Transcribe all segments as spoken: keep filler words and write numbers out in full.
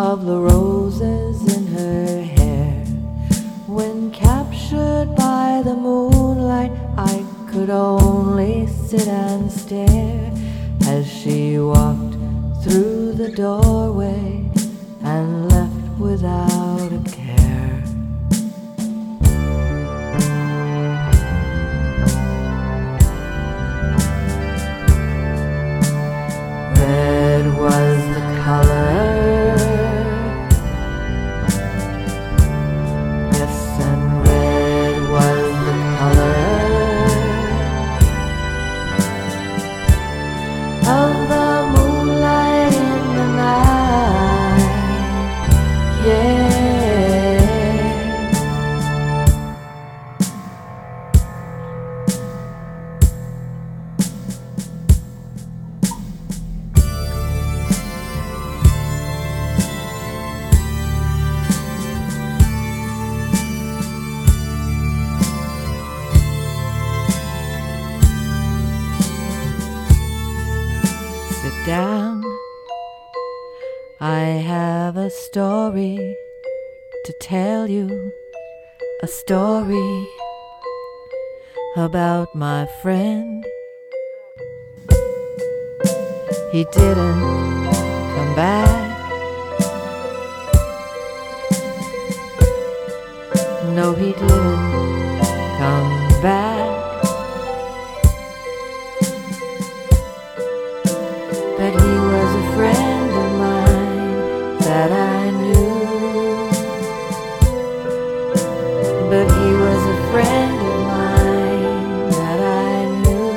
of the roses in her hair. When captured by the moonlight, I could only sit and stare as she walked through the doorway and left without a care. Red was the color, yes, and red was the color of the moonlight in the night, yeah. Sit down, I have a story to tell you, a story about my friend. He didn't come back, no, he didn't come back. But he was a friend of mine that I knew. But he was a friend of mine that I knew.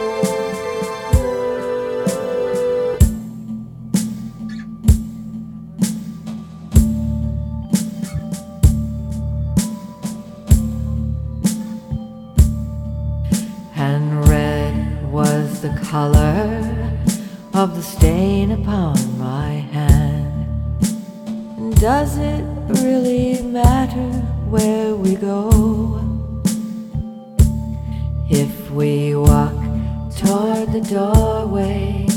And red was the color of the stain upon my hand. Does it really matter where we go if we walk toward the doorway